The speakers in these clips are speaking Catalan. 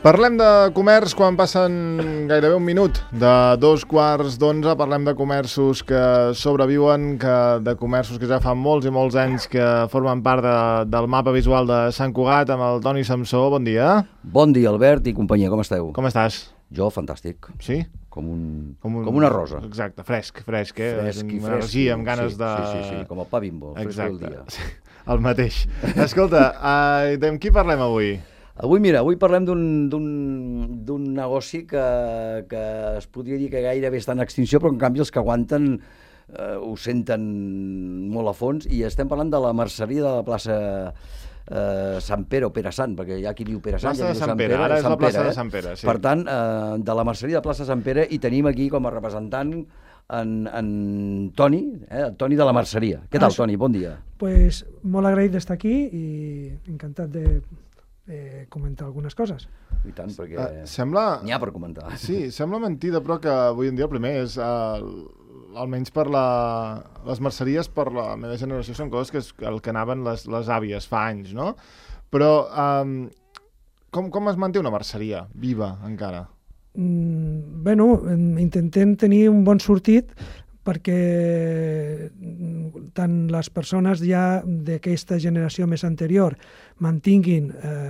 Parlem de comerç quan passen gairebé un minut. De 2:15, parlem de comerços que sobreviuen, de comerços que ja fa molts i molts anys que formen part del mapa visual de Sant Cugat, amb el Toni Samsó. Bon dia. Bon dia, Albert i companyia, com esteu? Com estàs? Jo, fantàstic. Sí? Com una rosa. Exacte, fresc, Fresc i amb energia, amb ganes de... Sí, com el pa Bimbo, fresc del dia. Sí, el mateix. Escolta, amb qui parlem avui? Avui parlem d'un negoci que es podria dir que gairebé està en extinció, però en canvi els que aguanten ho senten molt a fons, i estem parlant de la merceria de la plaça Sant Pere o Pere Sant, perquè hi ha qui diu Pere Sant, plaça de Sant Pere, ara és la plaça de Sant Pere, sí. Per tant, de la merceria de la plaça Sant Pere, i tenim aquí com a representant en Toni, Toni de la merceria. Què tal, Toni? Bon dia. Pues molt agraït d'estar aquí i encantat de comentar algunes coses. I tant, perquè n'hi ha per comentar. Sí, sembla mentida, però que avui en dia el primer és, almenys per les merceries, per la meva generació, són coses que el que anaven les àvies fa anys, no? Però com es manté una merceria viva encara? Bueno, intentem tenir un bon sortit perquè tant les persones ja d'aquesta generació més anterior mantinguin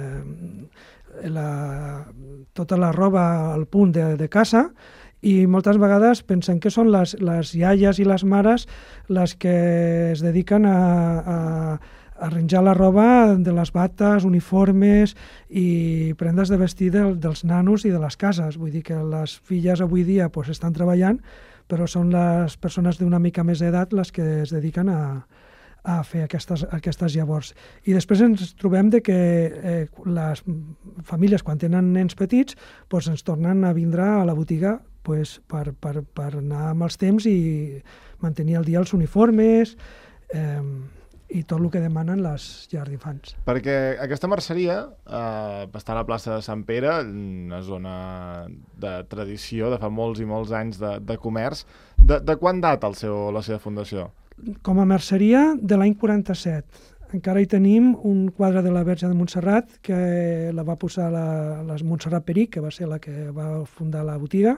tota la roba al punt de casa, i moltes vegades pensen que són les iaies i les mares les que es dediquen a arranjar la roba de les bates, uniformes i prendes de vestir dels nanos i de les cases. Vull dir que les filles avui dia estan treballant, però són les persones d'una mica més d'edat les que es dediquen a fer aquestes llavors. I després ens trobem que les famílies, quan tenen nens petits, ens tornen a vindre a la botiga per anar amb els temps i mantenir al dia els uniformes i tot el que demanen les llars d'infants. Perquè aquesta merceria està a la plaça de Sant Pere, una zona de tradició, de fa molts i molts anys de comerç. De quan data la seva fundació? Com a merceria, de l'any 47. Encara hi tenim un quadre de la Verge de Montserrat que la va posar la Montserrat Peric, que va ser la que va fundar la botiga,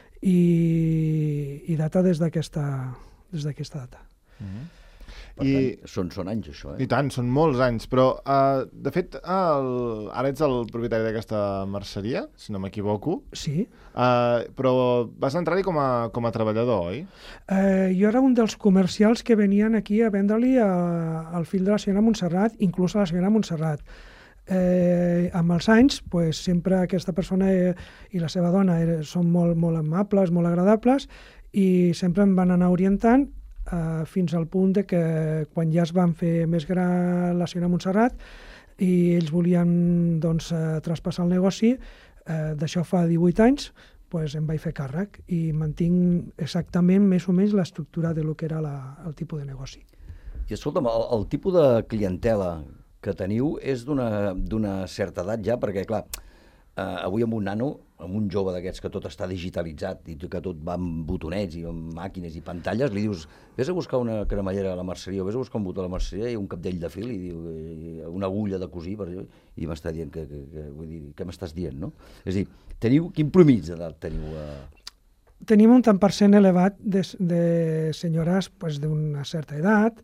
i data des d'aquesta data. Per tant, són anys, això. I tant, són molts anys, però de fet ara ets el propietari d'aquesta merceria, si no m'equivoco. Sí. Però vas entrar-hi com a treballador, oi? Jo era un dels comercials que venien aquí a vendre-li al fill de la senyora Montserrat, inclús a la senyora Montserrat. Amb els anys, sempre aquesta persona i la seva dona són molt amables, molt agradables, i sempre em van anar orientant fins al punt que quan ja es van fer més gran la senyora Montserrat i ells volien traspassar el negoci, d'això fa 18 anys, em vaig fer càrrec i mantinc exactament més o menys l'estructura de lo que era el tipus de negoci. I escolta'm, el tipus de clientela que teniu és d'una certa edat ja, perquè clar, avui amb un nano, amb un jove d'aquests que tot està digitalitzat i que tot va amb botonets i amb màquines i pantalles, li dius, vés a buscar una cremallera a la merceria o vés a buscar un botó a la merceria i un capdell de fil i diu, una agulla de cosir, i m'està dient què m'estàs dient, no? És a dir, quin promís d'edat teniu? Tenim un tant per cent elevat de senyores d'una certa edat,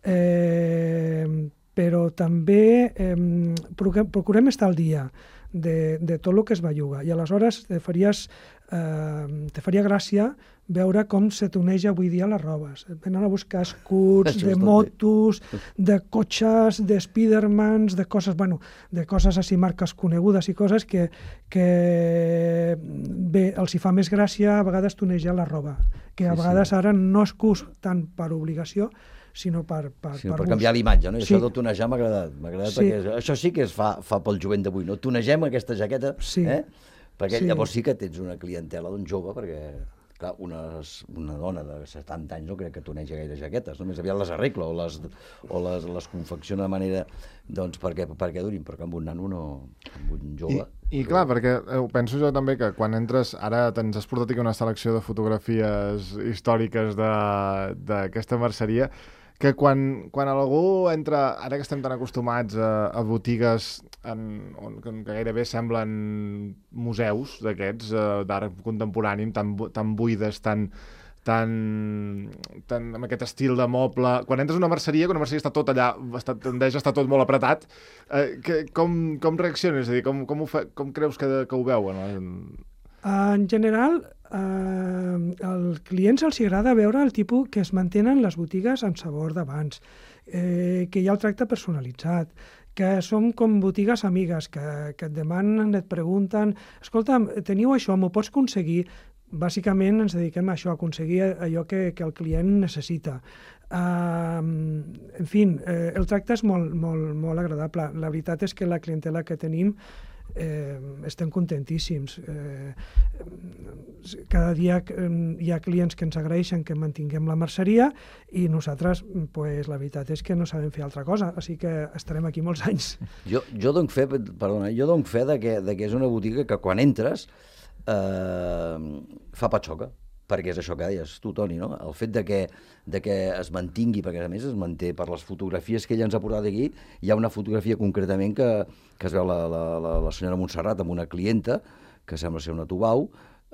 però també procurem estar al dia de tot el que es belluga, i aleshores te faria gràcia veure com se tuneja avui dia les robes. Venen a buscar escuts de motos, de cotxes, de Spidermans, de coses així, marques conegudes i coses que bé, els hi fa més gràcia a vegades tunejar la roba, que a vegades ara no es cus tant per obligació, sinó per canviar l'imatge, no? I això de tunejar m'ha agradat, perquè això sí que es fa pel jovent d'avui, no? Tunegem aquesta jaqueta, perquè llavors sí que tens una clientela d'un jove, perquè, clar, una dona de 70 anys no crec que tunegi gaire jaquetes, només aviat les arregla o les confecciona de manera, perquè durin, perquè amb un nano no, amb un jove... I clar, perquè penso jo també que quan entres, ara ens has portat aquí una selecció de fotografies històriques d'aquesta merceria. que quan algú entra, ara que estem tan acostumats a botigues que gairebé semblen museus d'aquests, d'art contemporani, tan buides, tan amb aquest estil de moble. Quan entres a una merceria està tot allà, tendeix a estar tot molt apretat, com reacciones? És a dir, com creus que ho veuen? En general, als clients els agrada veure el tipus que es mantenen les botigues en sabor d'abans, que hi ha el tracte personalitzat, que són com botigues amigues, que et demanen, et pregunten, escolta, teniu això, m'ho pots aconseguir? Bàsicament ens dediquem a això, a aconseguir allò que el client necessita. En fi, el tracte és molt, molt, molt agradable. La veritat és que la clientela que tenim estem contentíssims. Cada dia hi ha clients que ens agraeixen que mantinguem la merceria i nosaltres, la veritat és que no sabem fer altra cosa, així que estarem aquí molts anys. Jo dono fe de que és una botiga que quan entres fa patxoca, perquè és això que deies tu, Toni, no? El fet de que es mantingui, perquè a més es manté per les fotografies que ella ens ha portat aquí. Hi ha una fotografia concretament que es veu la senyora Montserrat amb una clienta, que sembla ser una Tubau,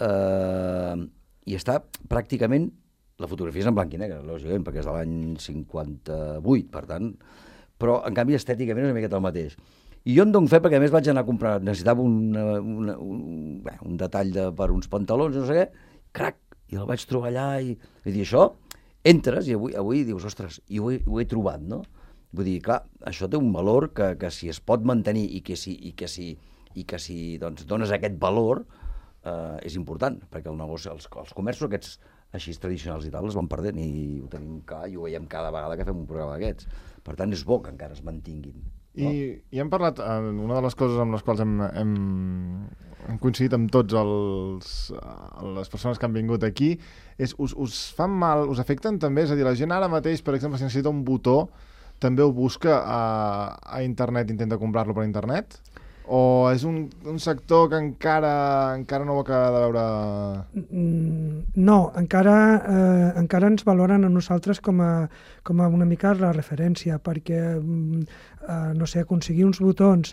i està pràcticament, la fotografia és en blanc i negre, lògicament, perquè és de l'any 58, per tant, però en canvi estèticament és una miqueta el mateix. I jo em dono fe perquè a més vaig anar a comprar, necessitava un detall per uns pantalons, no sé què, crac, i el vaig trobar allà i dir, això, entres i avui dius, ostres, i ho he trobat, no? Vull dir, clar, això té un valor que si es pot mantenir i que si doncs, dones aquest valor és important, perquè el negoci, els comerços aquests així tradicionals i tal es van perdent i ho tenim clar i ho veiem cada vegada que fem un programa d'aquests. Per tant, és bo que encara es mantinguin. I hem parlat, una de les coses amb les quals hem coincidit amb tots les persones que han vingut aquí, és us fan mal, us afecten també? És a dir, la gent ara mateix, per exemple, si necessita un botó, també ho busca a internet, intenta comprar-lo per internet? O és un sector que encara no ho acaba de veure? No, encara ens valoren a nosaltres com a una mica la referència, perquè no sé, aconseguir uns botons,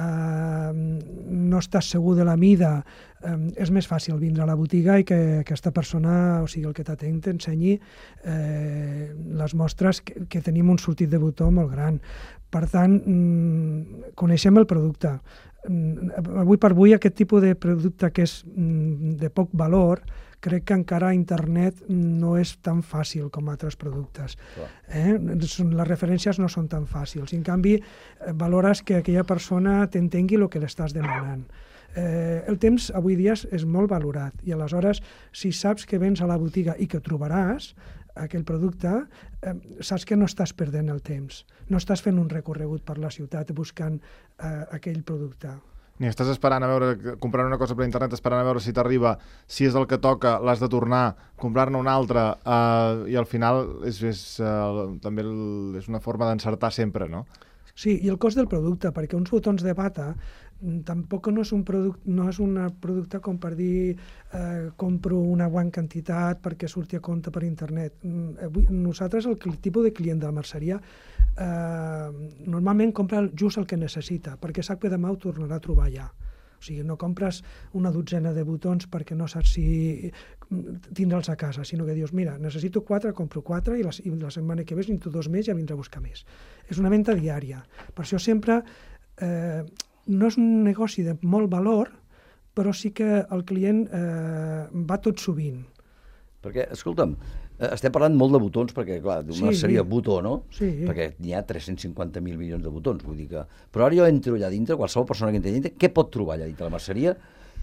no estàs segur de la mida, és més fàcil vindre a la botiga i que aquesta persona, o sigui, el que t'atén, t'ensenyi les mostres que tenim un sortit de botó molt gran. Per tant, coneixem el producte. Avui per avui aquest tipus de producte que és de poc valor, crec que encara a internet no és tan fàcil com altres productes. Les referències no són tan fàcils. En canvi, valores que aquella persona t'entengui el que l'estàs demanant. El temps avui dia és molt valorat i aleshores, si saps que vens a la botiga i que trobaràs aquell producte, saps que no estàs perdent el temps, no estàs fent un recorregut per la ciutat buscant aquell producte. Ni estàs esperant comprar una cosa per internet, esperant a veure si t'arriba, si és el que toca, l'has de tornar, comprar-ne una altra, i al final també és una forma d'encertar sempre, no? Sí, i el cost del producte, perquè uns botons de bata tampoc no és un producte com per dir compro una gran quantitat perquè surti a compte per internet. Nosaltres, el tipus de client de la merceria, normalment compra just el que necessita, perquè sap que demà ho tornarà a trobar allà. O sigui, no compres una dotzena de botons perquè no saps si tindre'ls a casa, sinó que dius, mira, necessito 4, compro 4 i la setmana que ve necessito 2 més i ja vindré a buscar més. És una venda diària. Per això sempre no és un negoci de molt valor, però sí que el client va tot sovint. Perquè, escolta'm, estem parlant molt de botons, perquè, clar, una seria botó, no? Sí. Perquè n'hi ha 350.000 milions de botons, vull dir que... Però ara jo entro allà dintre, qualsevol persona que entri allà dintre, què pot trobar allà dintre la merceria?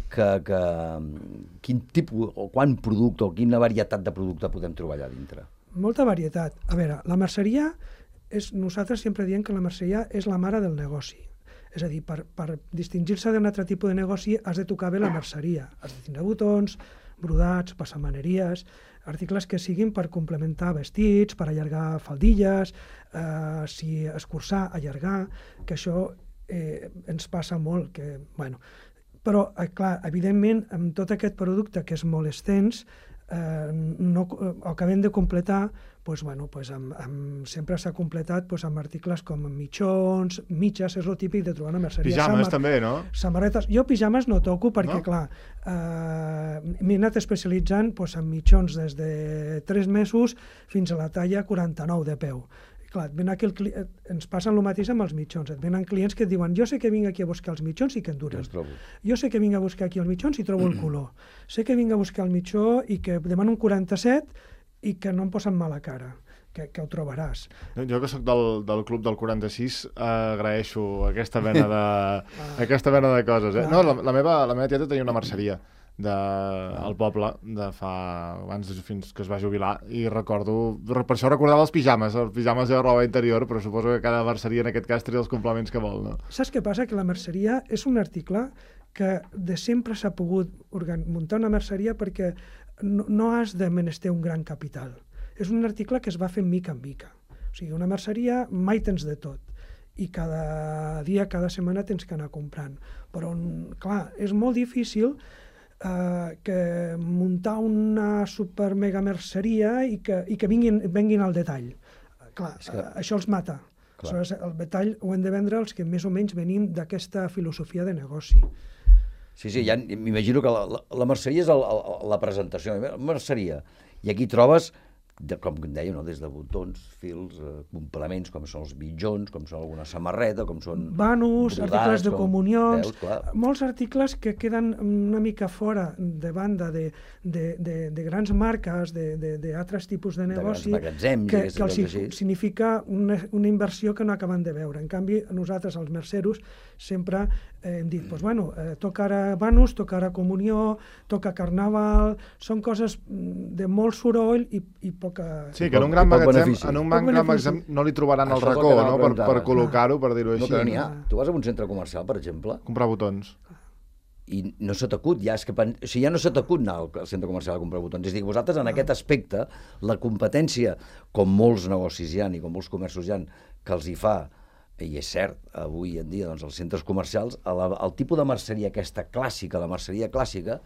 Quin tipus, o quant producte, o quina varietat de producte podem trobar allà dintre? Molta varietat. A veure, la merceria, nosaltres sempre diem que la merceria és la mare del negoci. És a dir, per distingir-se d'un altre tipus de negoci has de tocar bé la merceria. Has de tindre botons, brodats, passamaneries, articles que siguin per complementar vestits, per allargar faldilles, si escurçar, allargar, que això ens passa molt. Però, clar, evidentment, amb tot aquest producte que és molt extens, o acabem de completar, sempre s'ha completat amb articles com mitjons, mitges, és el típic de trobar una merceria. Pijames també, no? Samarretes. Jo pijames no toco perquè, clar, m'he anat especialitzant en mitjons des de 3 mesos fins a la talla 49 de peu. Clar, ens passa el mateix amb els mitjons. Et venen clients que et diuen jo sé que vinc aquí a buscar els mitjons i que en duren. Jo sé que vinc a buscar aquí els mitjons i trobo el color. Sé que vinc a buscar el mitjó i que demano un 47 i que no em posen mala cara, que ho trobaràs. Jo que sóc del club del 46 agraeixo aquesta mena de coses. No, la meva tieta tenia una merceria al poble abans fins que es va jubilar i recordo, per això recordava els pijames de roba interior, però suposo que cada merceria en aquest cas tria els complements que vol, no? Saps què passa? Que la merceria és un article que de sempre s'ha pogut muntar una merceria perquè no has de menester un gran capital. És un article que es va fent mica en mica. O sigui, una merceria mai tens de tot i cada dia, cada setmana tens que anar comprant. Però, clar, és molt difícil que muntar una super mega merceria i que venguin al detall. Clar, això els mata. Aleshores, el detall ho hem de vendre els que més o menys venim d'aquesta filosofia de negoci. Sí, m'imagino que la merceria és la presentació. La merceria. I aquí trobes, com deia, des de botons, fils, complements, com són els mitjons, com són alguna samarreta, com són banus, brodats, articles de comunions, molts articles que queden una mica fora de banda de grans marques, d'altres tipus de negoci, que significa una inversió que no acaben de veure. En canvi, nosaltres, els merceros, sempre hem dit, toca ara banus, toca ara comunió, toca carnaval, són coses de molt soroll i poca... Sí, que en un gran magatzem no li trobaran el racó, no?, per col·locar-ho, per dir-ho així. No, que no n'hi ha. Tu vas a un centre comercial, per exemple... Comprar botons. I no se t'acut, ja no se t'acut anar al centre comercial a comprar botons. És a dir, vosaltres en aquest aspecte, la competència, com molts negocis hi ha i com molts comerços hi ha, que els hi fa, i és cert, avui en dia, els centres comercials, el tipus de merceria aquesta clàssica, la merceria clàssica,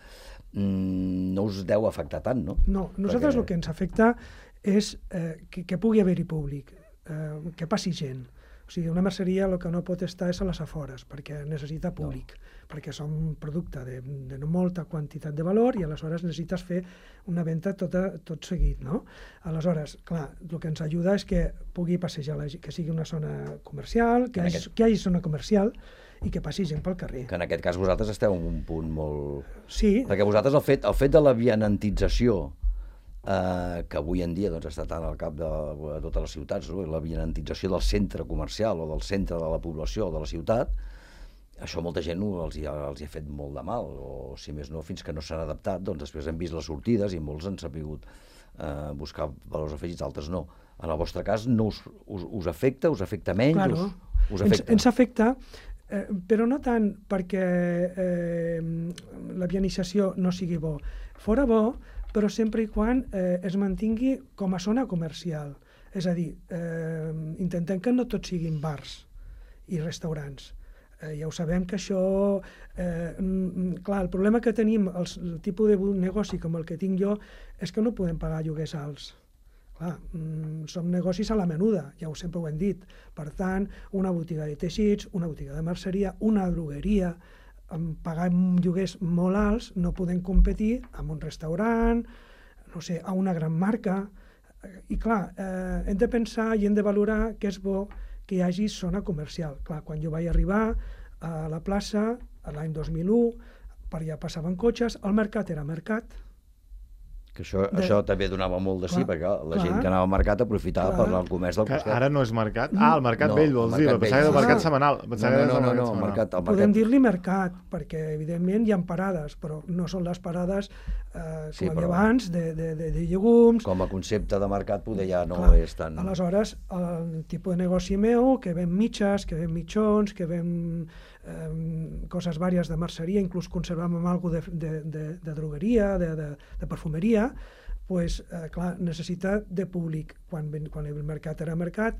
no us deu afectar tant, no? No, nosaltres el que ens afecta és que pugui haver-hi públic, que passi gent. O sigui, una merceria el que no pot estar és a les afores, perquè necessita públic, perquè són producte de molta quantitat de valor i aleshores necessites fer una venda tot seguit, no? Aleshores, clar, el que ens ajuda és que pugui passejar, que sigui una zona comercial, que hi hagi zona comercial i que passi gent pel carrer. Que en aquest cas vosaltres esteu en un punt molt... Sí. Perquè vosaltres el fet de la vianantització, que avui en dia està tant al cap de totes les ciutats, la vianantització del centre comercial o del centre de la població o de la ciutat, això molta gent els hi ha fet molt de mal, o si més no, fins que no s'han adaptat, doncs després hem vist les sortides i molts han sabut buscar valors afegits, altres no. En el vostre cas no us afecta, us afecta menys? Claro, ens afecta, però no tant perquè la vianització no sigui bo. Fora bo, però sempre i quan es mantingui com a zona comercial. És a dir, intentem que no tots siguin bars i restaurants. Ja ho sabem que això... Clar, el problema que tenim, el tipus de negoci com el que tinc jo, és que no podem pagar lloguers alts. Clar, som negocis a la menuda, sempre ho hem dit. Per tant, una botiga de teixits, una botiga de merceria, una drogueria, pagar lloguers molt alts, no podem competir amb un restaurant, no sé, a una gran marca. I clar, hem de pensar i hem de valorar que és bo que hi hagi zona comercial. Clar, quan jo vaig arribar a la plaça, l'any 2001, per allà passaven cotxes, el mercat era mercat. Que això també donava molt de sí, perquè la gent que anava al mercat aprofitava per al comerç del costat. Ara no és mercat? Ah, el mercat vell, vols dir? Pensava que era el mercat setmanal. No, el mercat. Podem dir-li mercat, perquè evidentment hi ha parades, però no són les parades com hi havia abans, de llegums. Com a concepte de mercat poder ja no és tan... Aleshores, el tipus de negoci meu, que ven mitges, que ven mitjons, que ven coses vàries de merceria, inclús conservàvem alguna de drogueria, de perfumeria, doncs, clar, necessita de públic. Quan el mercat era mercat,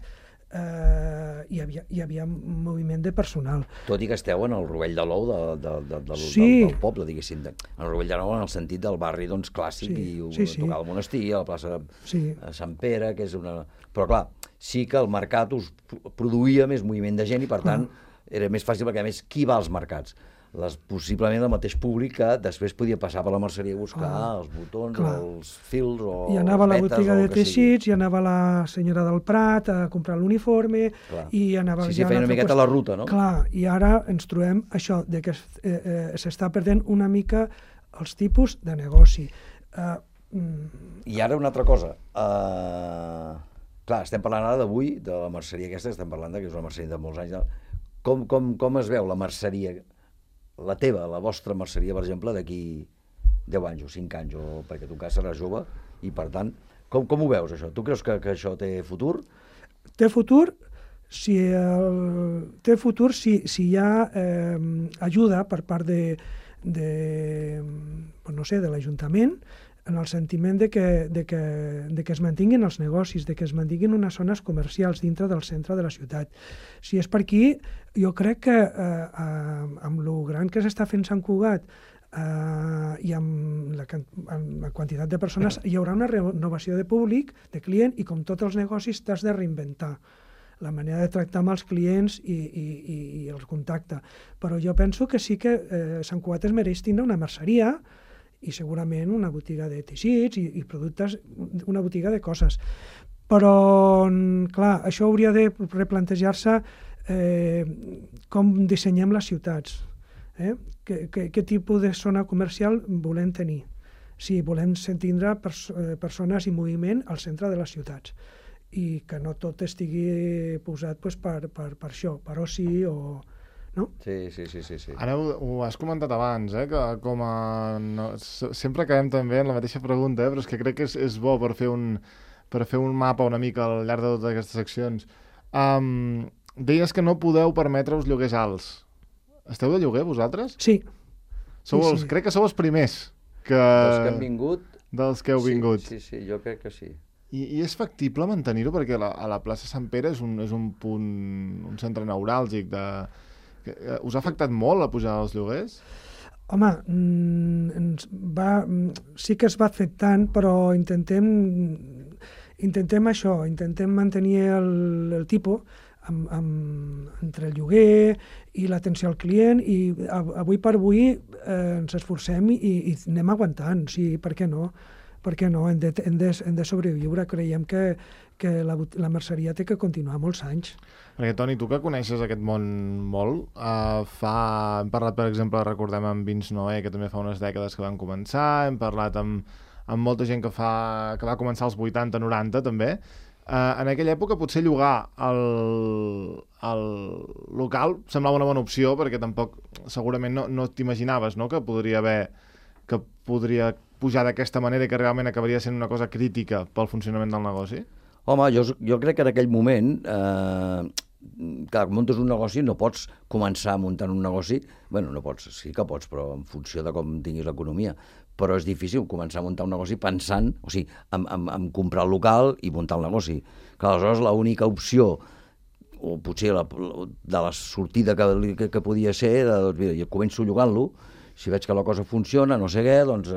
hi havia un moviment de personal. Tot i que esteu en el rovell de l'ou del poble, diguéssim. En el rovell de l'ou en el sentit del barri clàssic, i tocar al monestir, a la plaça de Sant Pere, que és una... Però clar, sí que el mercat us produïa més moviment de gent i per tant era més fàcil perquè a més qui va als mercats? Possiblement el mateix públic que després podia passar per la merceria a buscar els botons, els fils o i anava a la botiga de teixits, i anava la senyora del Prat a comprar l'uniforme, i anava... Sí, feia una miqueta la ruta, no? Clar, i ara ens trobem això, de que s'està perdent una mica els tipus de negoci. I ara una altra cosa. Clar, estem parlant ara d'avui, de la merceria aquesta, estem parlant que és una merceria de molts anys. Com es veu la merceria, la teva, la vostra merceria, per exemple, d'aquí 10 anys o 5 anys, perquè tu encara seràs jove, i per tant, com ho veus, això? Tu creus que això té futur? Té futur si hi ha ajuda per part de l'Ajuntament, en el sentiment de que es mantinguin els negocis, de que es mantinguin unes zones comercials dintre del centre de la ciutat. Si és per aquí, jo crec que amb lo gran que s'està fent Sant Cugat i amb la quantitat de persones, hi haurà una renovació de públic, de client, i com tots els negocis t'has de reinventar la manera de tractar amb els clients i el contacte. Però jo penso que sí que Sant Cugat es mereix tindre una merceria i segurament una botiga de teixits i productes, una botiga de coses. Però, clar, això hauria de replantejar-se com dissenyem les ciutats. Què tipus de zona comercial volem tenir? Si volem tindre persones i moviment al centre de les ciutats i que no tot estigui posat per això, per oci o... No? Sí. Ara ho has comentat abans, que com a... sempre acabem també en la mateixa pregunta, però és que crec que és bo per fer un mapa una mica al llarg de totes aquestes seccions. Deies que no podeu permetre-us lloguers alts. Esteu de lloguer, vosaltres? Sí. Crec que sou els primers dels que han vingut. Dels que heu vingut. Sí, jo crec que sí. I és factible mantenir-ho? Perquè a la plaça Sant Pere és un punt, un centre neuràlgic de... Us ha afectat molt la pujada dels lloguers? Home, sí que es va afectant, però intentem això, intentem mantenir el tipus entre el lloguer i l'atenció al client, i avui per avui ens esforcem i anem aguantant, sí, per què no? Perquè no, hem de sobreviure. Creiem que la merceria té que continuar molts anys. Perquè, Toni, tu que coneixes aquest món molt, hem parlat, per exemple, recordem amb Vins Noé, que també fa unes dècades que van començar, hem parlat amb molta gent que va començar als 80-90, també. En aquella època potser llogar el local semblava una bona opció, perquè tampoc segurament no t'imaginaves, no?, que podria pujar d'aquesta manera i que realment acabaria sent una cosa crítica pel funcionament del negoci? Home, jo crec que en aquell moment, clar, muntes un negoci, no pots començar muntant un negoci, bueno, no pots, sí que pots, però en funció de com tinguis l'economia, però és difícil començar a muntar un negoci pensant, o sigui, en comprar el local i muntar el negoci. Clar, aleshores l'única opció, o potser de la sortida que podia ser, doncs mira, jo començo llogant-lo, si veig que la cosa funciona, no sé què, doncs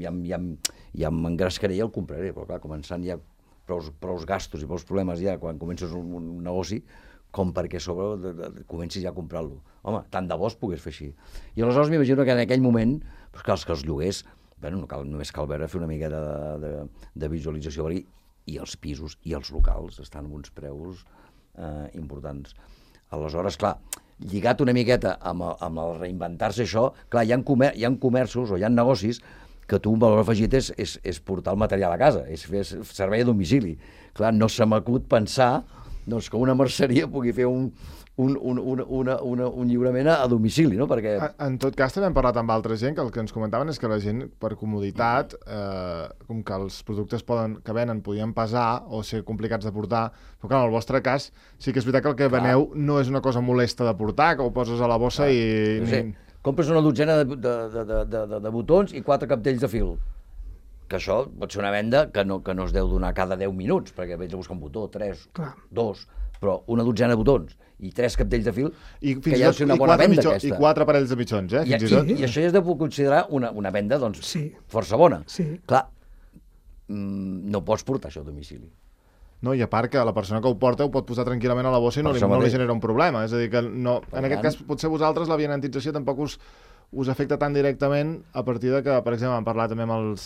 ja m'engrescaré i el compraré, però clar, començant ja prou gastos i prou problemes ja quan comences un negoci, com perquè comencis ja a comprar-lo. Home, tant de bo es pogués fer així. I aleshores m'imagino que en aquell moment, doncs clar, que els lloguers, només cal veure, fer una mica de visualització, i els pisos i els locals estan amb uns preus importants. Aleshores, clar, lligat una miqueta amb el reinventar-se això, clar, hi ha comerços o hi ha negocis que tu un valor afegit és portar el material a casa, és fer servei a domicili. Clar, no se m'acut pensar doncs, que una merceria pugui fer un lliurament a domicili, no? Perquè... En tot cas, també hem parlat amb altra gent que el que ens comentaven és que la gent, per comoditat, com que els productes que venen podien pesar o ser complicats de portar, però clar, en el vostre cas sí que és veritat que el que veneu no és una cosa molesta de portar, que ho poses a la bossa i... No sé, compres una dotzena de botons i 4 capdells de fil. Que això pot ser una venda que no es deu donar cada 10 minuts, perquè vens a buscar un botó, 3, 2... però una dotzena de botons i 3 capdells de fil, I que ja és una bona venda, aquesta. I 4 parells de mitjons, fins i tot. I això ja es deu considerar una venda, doncs, Sí. força bona. Sí. Clar, no pots portar això a domicili. No, i a part que la persona que ho porta ho pot posar tranquil·lament a la bossa i no li genera un problema. És a dir, que no, en aquest cas, potser vosaltres la vianantització tampoc us afecta tan directament a partir de que, per exemple, hem parlat també amb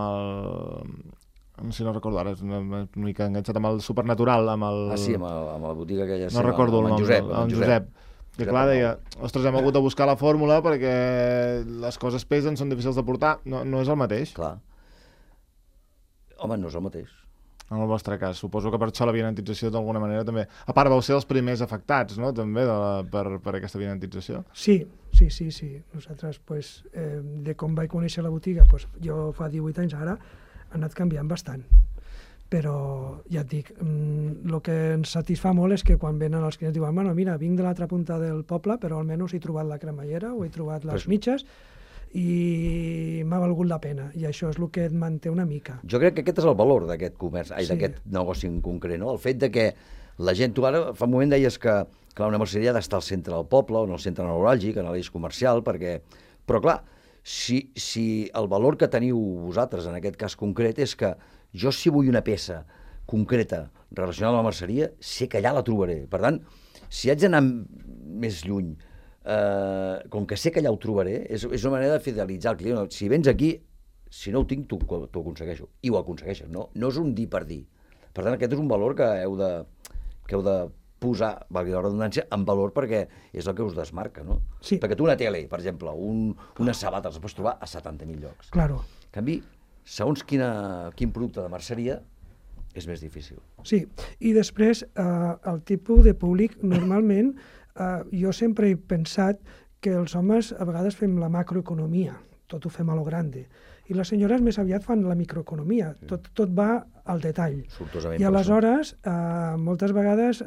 no sé si no recordo ara, és una mica enganxat amb el Supernatural, amb el... Ah, sí, amb la botiga aquella... No recordo el nom, amb Josep. Que clar, deia, ostres, hem hagut de buscar la fórmula perquè les coses pesen, són difícils de portar. No és el mateix. Clar. Home, no és el mateix. En el vostre cas. Suposo que per això la vianantització d'alguna manera també... A part, vau ser els primers afectats, no?, també, per aquesta vianantització. Sí. Nosaltres, de com vaig conèixer la botiga, jo fa 18 anys ara, ha anat canviant bastant. Però, ja et dic, el que ens satisfà molt és que quan venen els clients diuen, bueno, mira, vinc de l'altra punta del poble, però almenys he trobat la cremallera o he trobat les mitges, i m'ha valgut la pena, i això és el que et manté una mica. Jo crec que aquest és el valor d'aquest comerç, d'aquest negoci en concret, no? El fet de que la gent, tu ara fa un moment deies que una merceria ha d'estar al centre del poble o en el centre neuràlgic, en l'eix comercial, però clar, si el valor que teniu vosaltres en aquest cas concret és que jo si vull una peça concreta relacionada amb la merceria, sé que allà la trobaré. Per tant, si haig d'anar més lluny, com que sé que allà ho trobaré, és una manera de fidelitzar el client. Si vens aquí, si no ho tinc, t'ho aconsegueixo. I ho aconsegueixes, no és un dir per dir. Per tant, aquest és un valor que heu de posar, valgui la redundància, en valor perquè és el que us desmarca, no? Sí. Perquè tu una tele, per exemple, unes sabates les pots trobar a 70.000 llocs. Claro. En canvi, segons quin producte de merceria, és més difícil. Sí, i després el tipus de públic, normalment, jo sempre he pensat que els homes a vegades fem la macroeconomia, tot ho fem a lo grande, i les senyores més aviat fan la microeconomia, tot va al detall. Sortosament. I aleshores, moltes vegades,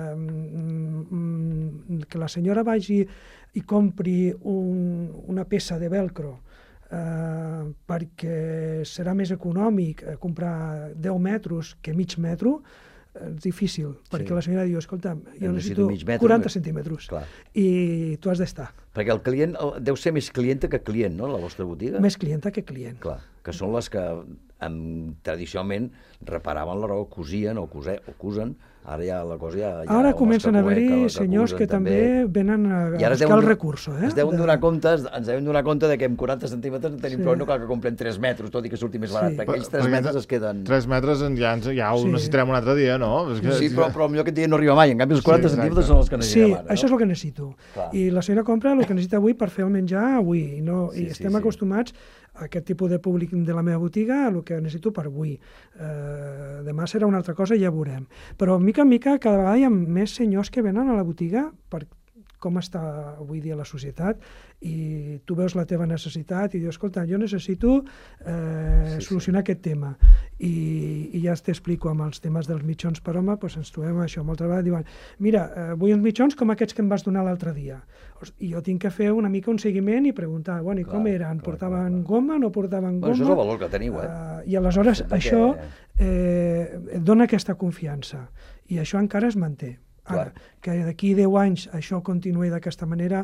que la senyora vagi i compri una peça de velcro perquè serà més econòmic comprar 10 metres que mig metro, és difícil, perquè la senyora diu, escolta, jo necessito 40 centímetres i tu has d'estar. Perquè el client deu ser més clienta que client, no?, la vostra botiga? Més clienta que client. Clar, que són les que tradicionalment reparaven la roba, cosien o cosen, ara ja la cosa Ara comencen a haver-hi senyors que també venen a buscar el recurso. Ens devem donar compte que amb 40 centímetres en tenim prou, no cal que comprem 3 metres, tot i que surti més barat, perquè aquells 3 metres es queden... 3 metres ja ho necessitarem un altre dia, no? Sí, però millor aquest dia no arriba mai, en canvi els 40 centímetres són els que necessitem ara. Sí, això és el que necessito. I la senyora compra el que necessita avui per fer el menjar avui, i estem acostumats a aquest tipus de públic de la meva botiga, el que necessito per avui. Demà serà una altra cosa i ja veurem. Però mica en mica cada vegada hi ha més senyors que venen a la botiga per com està avui dia la societat, i tu veus la teva necessitat i dius, escolta, jo necessito solucionar aquest tema. I ja t'explico amb els temes dels mitjons per home, doncs ens trobem això. Moltes vegades diuen, mira, vull uns mitjons com aquests que em vas donar l'altre dia. I jo tinc que fer una mica un seguiment i preguntar, bueno, i com eren? Portaven goma, no portaven goma? Això és el valor que teniu, I aleshores això et dona aquesta confiança. I això encara es manté. Ara, que d'aquí 10 anys això continuï d'aquesta manera,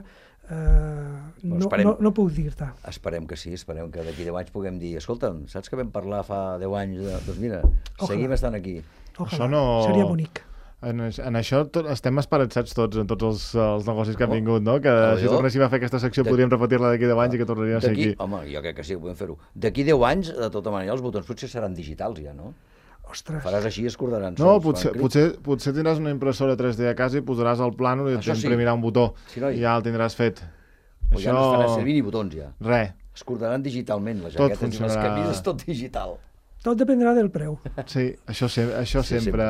no puc dir-te. Esperem que sí, esperem que d'aquí 10 anys puguem dir, escolta'm, saps que vam parlar fa 10 anys? Doncs mira, seguim estant aquí. Seria bonic. En això estem esperançats tots, en tots els negocis que han vingut, no? Que si tornéssim a fer aquesta secció podríem repetir-la d'aquí 10 anys i que tornaria a ser aquí. Home, jo crec que sí, podem fer-ho. D'aquí 10 anys, de tota manera, els botons potser seran digitals ja, no? Ostres. Faràs així i es cordaran. No, potser tindràs una impressora 3D a casa i posaràs el plànol i t'imprimirà un botó i ja el tindràs fet. O ja no es faran servir ni botons ja. Res. Es cordaran digitalment, les jaquetes i les camises, tot digital. Tot dependrà del preu. Sí, això sempre.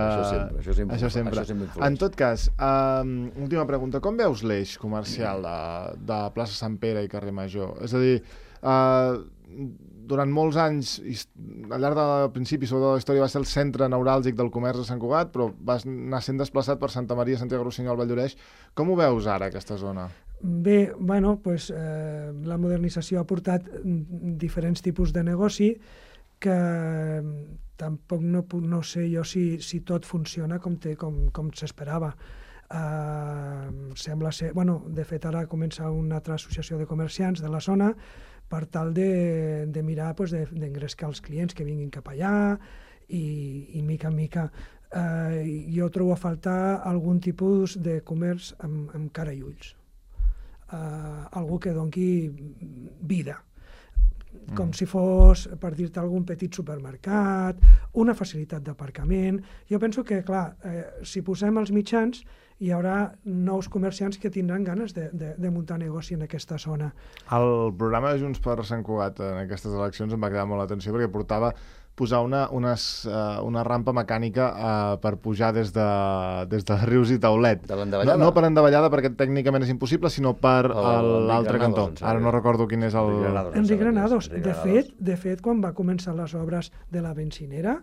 En tot cas, última pregunta. Com veus l'eix comercial de plaça Sant Pere i carrer Major? És a dir, durant molts anys, al llarg del principi, sobretot de la història, va ser el centre neuràlgic del comerç de Sant Cugat, però va anar sent desplaçat per Santa Maria, Santiago Rossinyol, Valldoreix. Com ho veus ara, aquesta zona? Bé, la modernització ha portat diferents tipus de negoci que tampoc no sé jo si tot funciona com s'esperava. Sembla ser... de fet, ara comença una altra associació de comerciants de la zona per tal de mirar d'engrescar els clients que vinguin cap allà i mica en mica. Jo trobo a faltar algun tipus de comerç amb cara i ulls. Algú que doni vida. Com si fos, per dir-te, algun petit supermercat, una facilitat d'aparcament. Jo penso que, clar, si posem els mitjans, hi haurà nous comerciants que tindran ganes de muntar negoci en aquesta zona. El programa de Junts per Sant Cugat en aquestes eleccions em va cridar molt l'atenció perquè portava posar una rampa mecànica per pujar des de Rius i Taulet. De l'endavallada? No per endavallada, perquè tècnicament és impossible, sinó per l'altre cantó. Ara no recordo quin és el... Enric Granados. De fet, quan va començar les obres de la benzinera,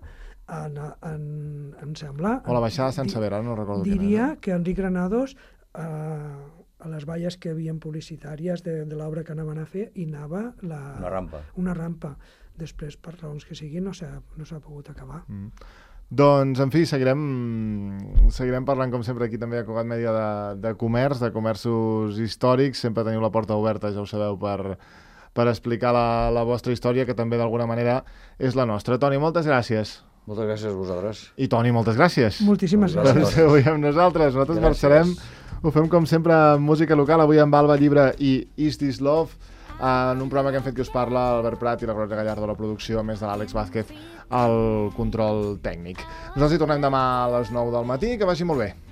em sembla... O la baixada de Sant Sever, ara no recordo quin és. Diria que Enric Granados, a les valles que havien publicitàries de l'obra que anaven a fer, hi anava una rampa. Després, per raons que siguin, no s'ha pogut acabar. Doncs, en fi, seguirem parlant, com sempre, aquí també a Cugat Mèdia de comerç, de comerços històrics. Sempre teniu la porta oberta, ja ho sabeu, per explicar la vostra història, que també d'alguna manera és la nostra. Toni, moltes gràcies. Moltes gràcies a vosaltres. I Toni, moltes gràcies. Moltíssimes gràcies. Per ser avui amb nosaltres. Nosaltres marxarem, ho fem com sempre amb música local, avui amb Alba Llibre i Is This Love, en un programa que hem fet que us parla Albert Prat i la Rosa Gallardo a la producció, a més de l'Àlex Vázquez al control tècnic. Nosaltres hi tornem demà a les 9 del matí, que vagi molt bé.